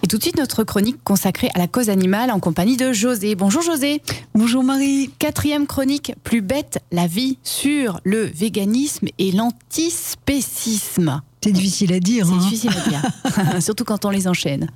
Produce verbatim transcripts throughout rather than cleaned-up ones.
Et tout de suite, notre chronique consacrée à la cause animale en compagnie de José. Bonjour José. Bonjour Marie. Quatrième chronique, plus bête la vie, sur le véganisme et l'antispécisme. C'est difficile à dire. C'est hein. difficile à dire, surtout quand on les enchaîne.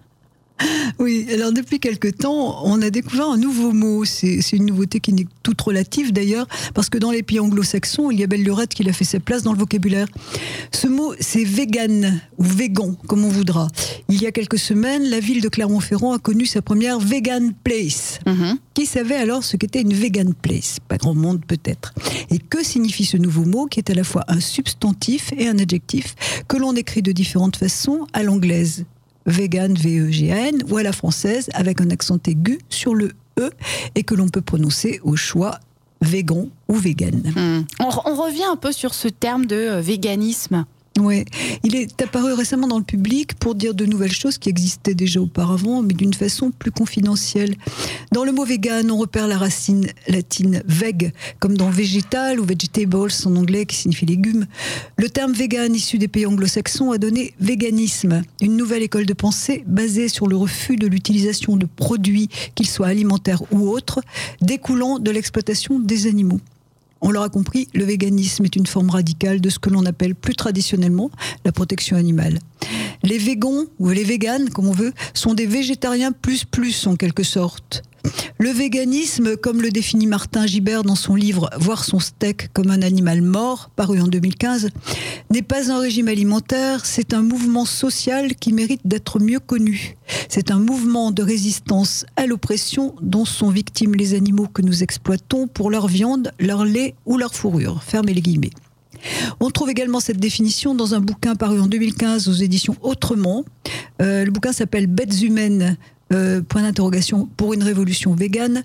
Oui, alors depuis quelque temps, on a découvert un nouveau mot. C'est, c'est une nouveauté qui n'est toute relative d'ailleurs, parce que dans les pays anglo-saxons, il y a belle lurette qu'il a fait sa place dans le vocabulaire. Ce mot, c'est vegan, ou végan, comme on voudra. Il y a quelques semaines, la ville de Clermont-Ferrand a connu sa première vegan place. Mm-hmm. Qui savait alors ce qu'était une vegan place? Pas grand monde peut-être. Et que signifie ce nouveau mot, qui est à la fois un substantif et un adjectif, que l'on écrit de différentes façons à l'anglaise? Vegan, V E G A N, ou à la française, avec un accent aigu sur le E, et que l'on peut prononcer au choix végan ou vegan. Mmh. On, on revient un peu sur ce terme de euh, véganisme. Oui, il est apparu récemment dans le public pour dire de nouvelles choses qui existaient déjà auparavant, mais d'une façon plus confidentielle. Dans le mot vegan, on repère la racine latine veg, comme dans végétal ou vegetables en anglais, qui signifie légumes. Le terme vegan, issu des pays anglo-saxons, a donné véganisme, une nouvelle école de pensée basée sur le refus de l'utilisation de produits, qu'ils soient alimentaires ou autres, découlant de l'exploitation des animaux. On l'aura compris, le véganisme est une forme radicale de ce que l'on appelle plus traditionnellement la protection animale. Les végans, ou les véganes, comme on veut, sont des végétariens plus plus en quelque sorte. Le véganisme, comme le définit Martin Gibert dans son livre « Voir son steak comme un animal mort », paru en deux mille quinze, n'est pas un régime alimentaire, c'est un mouvement social qui mérite d'être mieux connu. C'est un mouvement de résistance à l'oppression dont sont victimes les animaux que nous exploitons pour leur viande, leur lait ou leur fourrure. Fermez les guillemets. On trouve également cette définition dans un bouquin paru en deux mille quinze aux éditions Autrement. Euh, le bouquin s'appelle « Bêtes humaines ». Euh, point d'interrogation pour une révolution végane.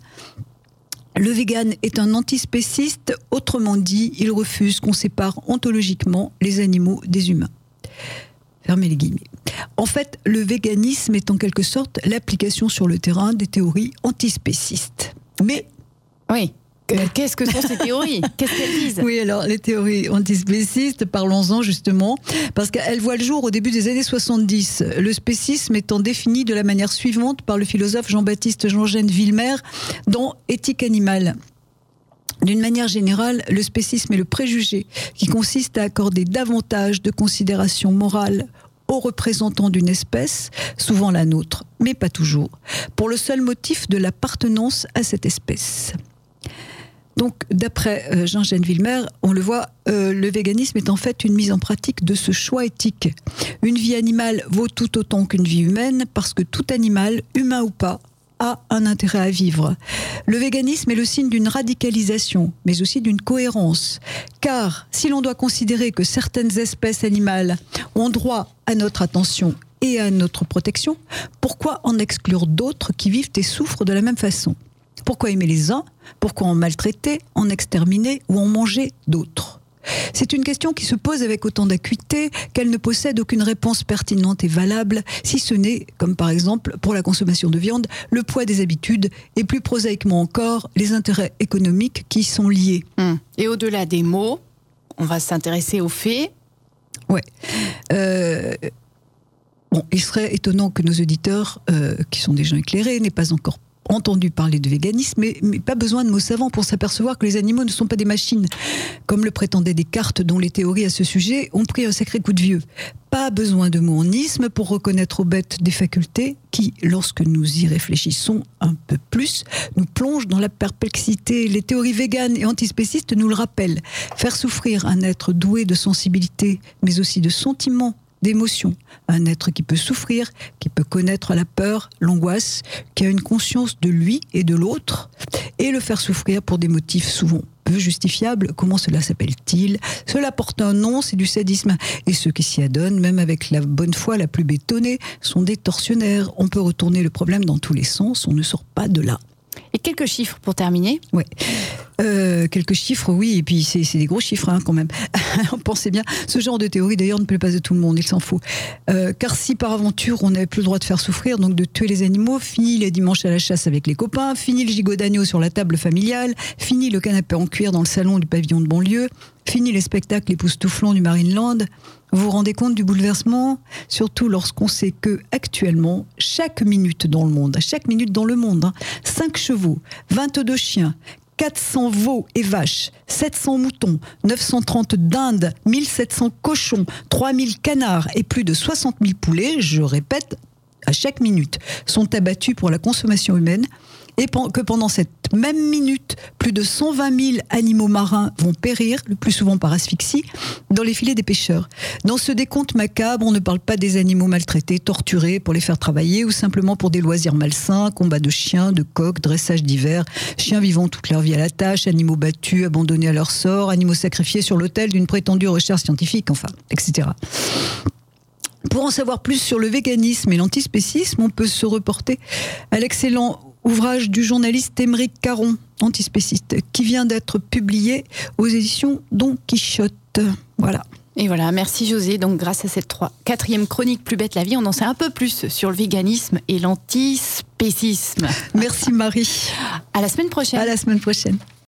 Le vegan est un antispéciste, autrement dit, il refuse qu'on sépare ontologiquement les animaux des humains. Fermez les guillemets. En fait, le véganisme est en quelque sorte l'application sur le terrain des théories antispécistes. Mais... Oui. Qu'est-ce que sont ces théories? Qu'est-ce qu'elles disent? Oui, alors les théories antispécistes, parlons-en justement, parce qu'elles voient le jour au début des années soixante-dix. Le spécisme étant défini de la manière suivante par le philosophe Jean-Baptiste Jean-Gène Villemer dans Éthique animale. D'une manière générale, le spécisme est le préjugé qui consiste à accorder davantage de considération morale aux représentants d'une espèce, souvent la nôtre, mais pas toujours, pour le seul motif de l'appartenance à cette espèce. Donc, d'après euh, Jean-Gène Villemer, on le voit, euh, le véganisme est en fait une mise en pratique de ce choix éthique. Une vie animale vaut tout autant qu'une vie humaine, parce que tout animal, humain ou pas, a un intérêt à vivre. Le véganisme est le signe d'une radicalisation, mais aussi d'une cohérence. Car, si l'on doit considérer que certaines espèces animales ont droit à notre attention et à notre protection, pourquoi en exclure d'autres qui vivent et souffrent de la même façon ? Pourquoi aimer les uns? Pourquoi en maltraiter, en exterminer ou en manger d'autres? C'est une question qui se pose avec autant d'acuité qu'elle ne possède aucune réponse pertinente et valable, si ce n'est, comme par exemple pour la consommation de viande, le poids des habitudes et plus prosaïquement encore, les intérêts économiques qui y sont liés. Hum. Et au-delà des mots, on va s'intéresser aux faits. Ouais. Euh... Bon, il serait étonnant que nos auditeurs, euh, qui sont des gens éclairés, n'aient pas encore entendu parler de véganisme, mais, mais pas besoin de mots savants pour s'apercevoir que les animaux ne sont pas des machines, comme le prétendaient Descartes, dont les théories à ce sujet ont pris un sacré coup de vieux. Pas besoin de mots en isme pour reconnaître aux bêtes des facultés qui, lorsque nous y réfléchissons un peu plus, nous plongent dans la perplexité. Les théories véganes et antispécistes nous le rappellent. Faire souffrir un être doué de sensibilité, mais aussi de sentiments, d'émotions. Un être qui peut souffrir, qui peut connaître la peur, l'angoisse, qui a une conscience de lui et de l'autre, et le faire souffrir pour des motifs souvent peu justifiables. Comment cela s'appelle-t-il? Cela porte un nom, c'est du sadisme. Et ceux qui s'y adonnent, même avec la bonne foi la plus bétonnée, sont des tortionnaires. On peut retourner le problème dans tous les sens, on ne sort pas de là. Et quelques chiffres pour terminer. Ouais. Euh, quelques chiffres, oui, et puis c'est, c'est des gros chiffres hein, quand même. Pensez bien, ce genre de théorie d'ailleurs ne plaît pas à tout le monde, il s'en faut. Euh, car si par aventure on n'avait plus le droit de faire souffrir, donc de tuer les animaux, fini les dimanches à la chasse avec les copains, fini le gigot d'agneau sur la table familiale, fini le canapé en cuir dans le salon du pavillon de banlieue, fini les spectacles époustouflants du Marineland. Vous vous rendez compte du bouleversement ? Surtout lorsqu'on sait que, actuellement, chaque minute dans le monde, chaque minute dans le monde, hein, cinq chevaux, vingt-deux chiens, quatre cents veaux et vaches, sept cents moutons, neuf cent trente dindes, mille sept cents cochons, trois mille canards et plus de soixante mille poulets, je répète, à chaque minute, sont abattus pour la consommation humaine. Et que pendant cette même minute, plus de cent vingt mille animaux marins vont périr, le plus souvent par asphyxie, dans les filets des pêcheurs. Dans ce décompte macabre, on ne parle pas des animaux maltraités, torturés pour les faire travailler ou simplement pour des loisirs malsains, combats de chiens, de coqs, dressage d'hiver, chiens vivant toute leur vie à la tâche, animaux battus, abandonnés à leur sort, animaux sacrifiés sur l'autel d'une prétendue recherche scientifique, enfin, et cetera. Pour en savoir plus sur le véganisme et l'antispécisme, on peut se reporter à l'excellent ouvrage du journaliste Émeric Caron, antispéciste, qui vient d'être publié aux éditions Don Quichotte. Voilà. Et voilà, merci José. Donc grâce à cette trois, quatrième chronique Plus bête la vie, on en sait un peu plus sur le véganisme et l'antispécisme. Merci Marie. À la semaine prochaine. À la semaine prochaine.